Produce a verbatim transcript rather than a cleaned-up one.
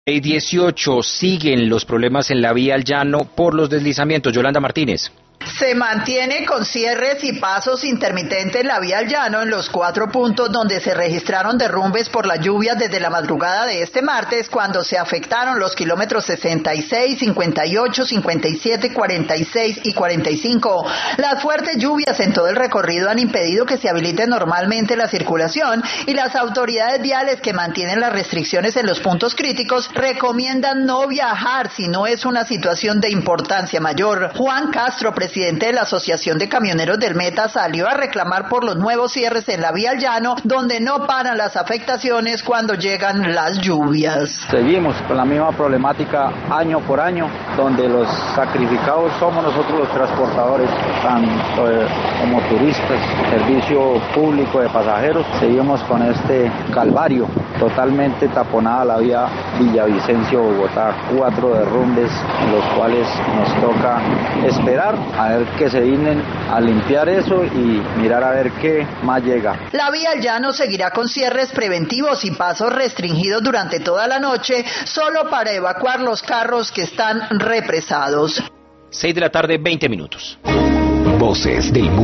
seis dieciocho, siguen los problemas en la vía al llano por los deslizamientos. Yolanda Martínez. Se mantiene con cierres y pasos intermitentes la vía al llano en los cuatro puntos donde se registraron derrumbes por las lluvias desde la madrugada de este martes, cuando se afectaron los kilómetros sesenta y seis, cincuenta y ocho, cincuenta y siete, cuarenta y seis y cuarenta y cinco. Las fuertes lluvias en todo el recorrido han impedido que se habilite normalmente la circulación, y las autoridades viales, que mantienen las restricciones en los puntos críticos, recomiendan no viajar si no es una situación de importancia mayor. Juan Castro, presidente presidente de la Asociación de Camioneros del Meta, salió a reclamar por los nuevos cierres en la vía al llano, donde no paran las afectaciones cuando llegan las lluvias. Seguimos con la misma problemática año por año, donde los sacrificados somos nosotros los transportadores, tanto como turistas, servicio público de pasajeros. Seguimos con este calvario, totalmente taponada la vía Villavicencio-Bogotá, cuatro derrumbes, en los cuales nos toca esperar a ver que se dignen a limpiar eso y mirar a ver qué más llega. La vía al llano seguirá con cierres preventivos y pasos restringidos durante toda la noche, solo para evacuar los carros que están represados. seis de la tarde, veinte minutos. Voces del mundo.